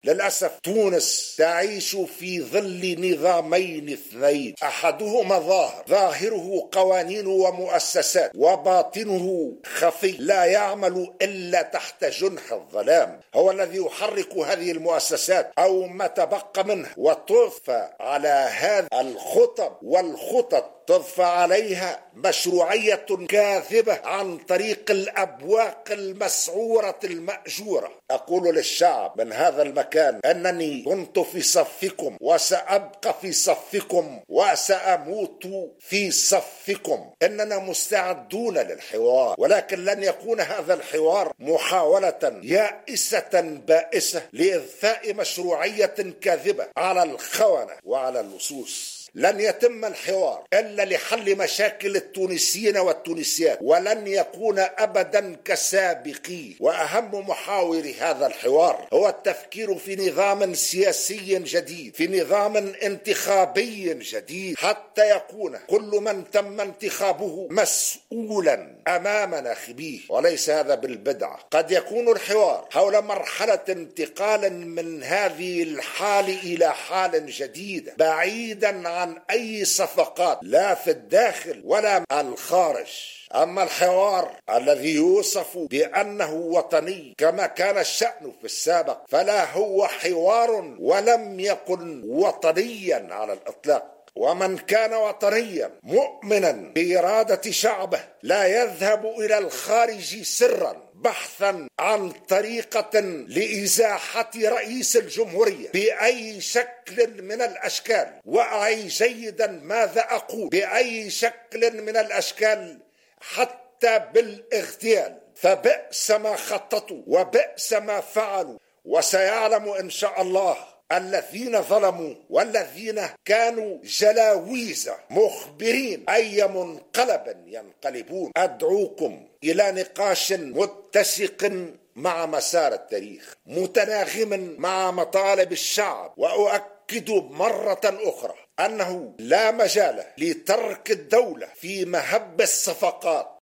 للأسف تونس تعيش في ظل نظامين اثنين، أحدهما ظاهره قوانين ومؤسسات وباطنه خفي لا يعمل إلا تحت جنح الظلام، هو الذي يحرك هذه المؤسسات أو ما تبقى منها، وتضفى على هذه الخطب والخطط تضفى عليها مشروعية كاذبة عن طريق الأبواق المسعورة المأجورة. أقول للشعب من هذا المكان أنني كنت في صفكم وسأبقى في صفكم وسأموت في صفكم. إننا مستعدون للحوار، ولكن لن يكون هذا الحوار محاولة يائسة بائسة لإضفاء مشروعية كاذبة على الخونة وعلى اللصوص. لن يتم الحوار إلا لحل مشاكل التونسيين والتونسيات، ولن يكون أبدا كسابقيه. وأهم محاور هذا الحوار هو التفكير في نظام سياسي جديد، في نظام انتخابي جديد، حتى يكون كل من تم انتخابه مسؤولا أمام ناخبيه، وليس هذا بالبدعة. قد يكون الحوار حول مرحلة انتقال من هذه الحال إلى حال جديد، بعيدا عن أي صفقات لا في الداخل ولا الخارج. أما الحوار الذي يوصف بأنه وطني كما كان الشأن في السابق فلا هو حوار ولم يكن وطنيا على الإطلاق. ومن كان وطنيا مؤمنا بإرادة شعبه لا يذهب إلى الخارج سرا بحثا عن طريقة لإزاحة رئيس الجمهورية بأي شكل من الأشكال، وأعي جيدا ماذا أقول، بأي شكل من الأشكال حتى بالاغتيال. فبئس ما خططوا وبئس ما فعلوا، وسيعلم إن شاء الله الذين ظلموا والذين كانوا جلاويز مخبرين أي منقلب ينقلبون. أدعوكم إلى نقاش متسق مع مسار التاريخ، متناغم مع مطالب الشعب، وأؤكد مرة أخرى أنه لا مجال لترك الدولة في مهب الصفقات